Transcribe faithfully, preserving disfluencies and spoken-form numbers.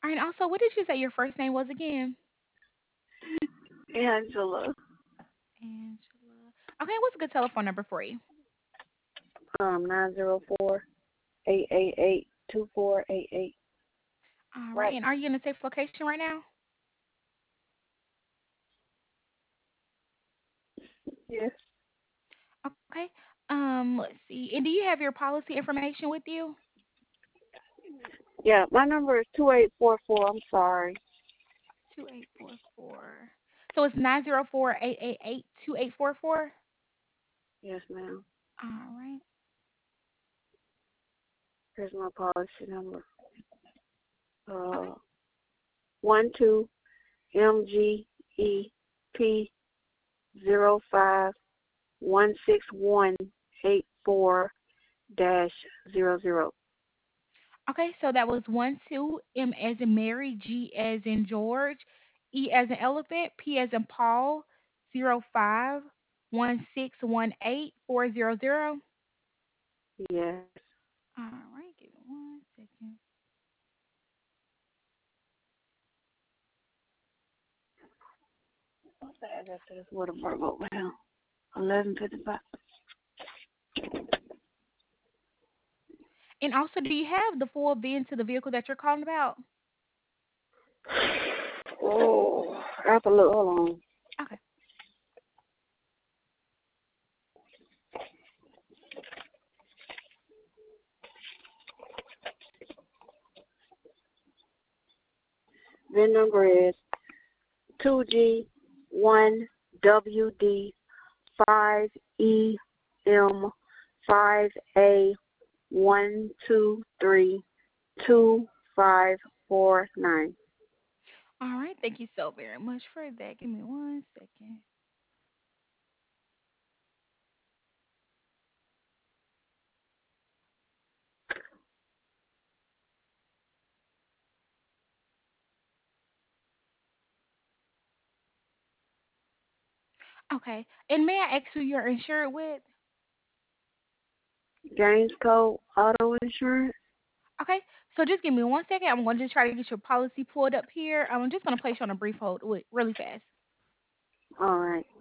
All right. And also, what did you say your first name was again? Angela. Angela. Okay. What's a good telephone number for you? Um, nine zero four eight eight eight two four eight eight. All right. Right. And are you in a safe location right now? Yes. Okay. Um. Let's see. And do you have your policy information with you? Yeah, my number is two eight four four. I'm sorry. Two eight four four. So it's nine zero four eight eight eight two eight four four. Yes, ma'am. All right. Here's my policy number. Okay. Uh, one two M G E P zero five one six one eight four dash zero zero. Okay. So that was one two M as in Mary, G as in George, E as in elephant, P as in Paul, zero five one six one eight four zero zero. Yes. All right. Give me one second. What's the address to this Waterford Road now? Eleven fifty five. And also, do you have the full V I N to the vehicle that you're calling about? Oh, I have to look. Hold on. Okay. V I N number is two G one W D five E M five A one two three two five four nine. All right. Thank you so very much for that. Give me one second. Okay. And may I ask who you're insured with? James Code Auto Insurance. Okay. So just give me one second. I'm going to just try to get your policy pulled up here. I'm just going to place you on a brief hold wi- really fast. All right.